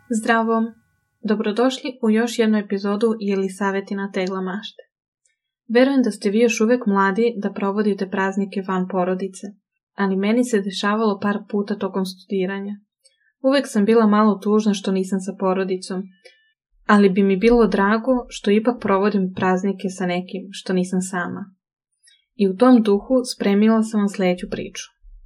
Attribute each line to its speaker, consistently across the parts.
Speaker 1: Zdravo! Dobrodošli u još jednu epizodu Jelisavetina tegla mašte. Verujem da ste vi još uvek mladi da provodite praznike van porodice, ali meni se dešavalo par puta tokom studiranja. Uvek sam bila malo tužna što nisam sa porodicom, ali bi mi bilo drago što ipak provodim praznike sa nekim što nisam sama. I u tom duhu spremila sam vam sledeću priču.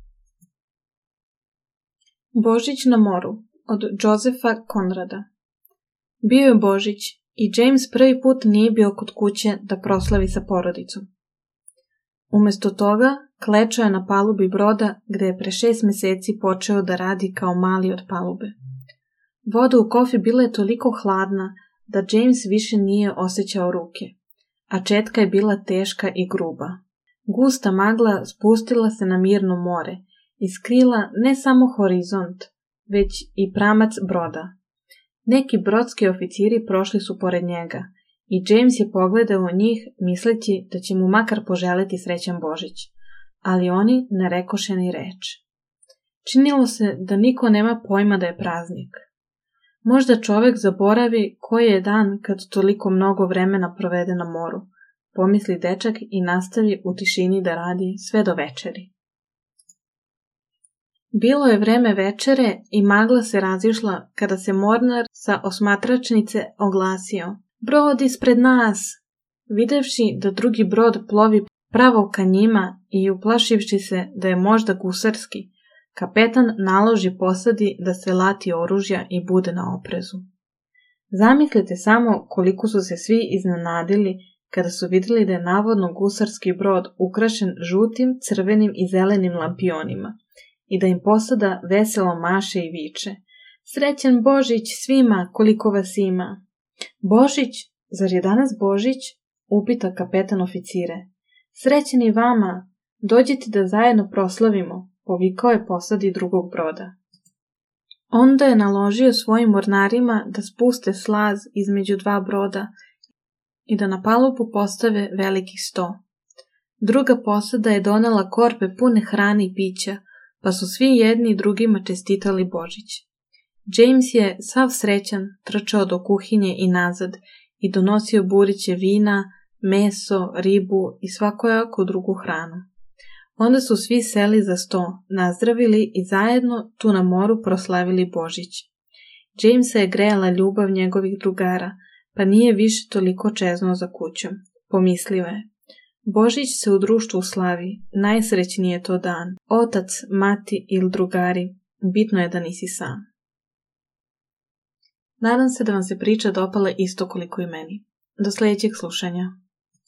Speaker 1: Božić na moru od Josefa Conrada. Bio je Božić i James prvi put nije bio kod kuće da proslavi sa porodicom. Umesto toga, klečao je na palubi broda gde je pre 6 meseci počeo da radi kao mali od palube. Voda u kofi bila je toliko hladna da James više nije osjećao ruke, a četka je bila teška i gruba. Gusta magla spustila se na mirno more i skrila ne samo horizont, već i pramac broda. Neki brodski oficiri prošli su pored njega i James je pogledao u njih misleći da će mu makar poželeti srećan Božić, ali oni ne rekoše ni reč. Činilo se da niko nema pojma da je praznik. Možda čovek zaboravi koji je dan kad toliko mnogo vremena provede na moru, pomisli dečak i nastavi u tišini da radi sve do večeri. Bilo je vreme večere i magla se razišla kada se mornar sa osmatračnice oglasio: "Brod ispred nas!" Videvši da drugi brod plovi pravo ka njima i uplašivši se da je možda gusarski, kapetan naloži posadi da se lati oružja i bude na oprezu. Zamislite samo koliko su se svi iznenadili kada su vidjeli da je navodno gusarski brod ukrašen žutim, crvenim i zelenim lampionima i da im posada veselo maše i viče: "Srećan Božić svima koliko vas ima!" "Božić? Zar je danas Božić?" upita kapetan oficire. "Srećan i vama, dođite da zajedno proslavimo," povikao je posadi drugog broda. Onda je naložio svojim mornarima da spuste slaz između dva broda i da na palubu postave veliki sto. Druga posada je donela korpe pune hrane i pića, pa su svi jedni drugima čestitali Božić. James je, sav srećan, trčao do kuhinje i nazad i donosio buriće vina, meso, ribu i svakojaku drugu hranu. Onda su svi seli za sto, nazdravili i zajedno tu na moru proslavili Božić. Jamesa je grejala ljubav njegovih drugara, pa nije više toliko čeznuo za kućom. Pomislio je: "Božić se u društvu slavi, najsrećniji je to dan. Otac, mati ili drugari, bitno je da nisi sam." Nadam se da vam se priča dopala isto koliko i meni. Do sljedećeg slušanja.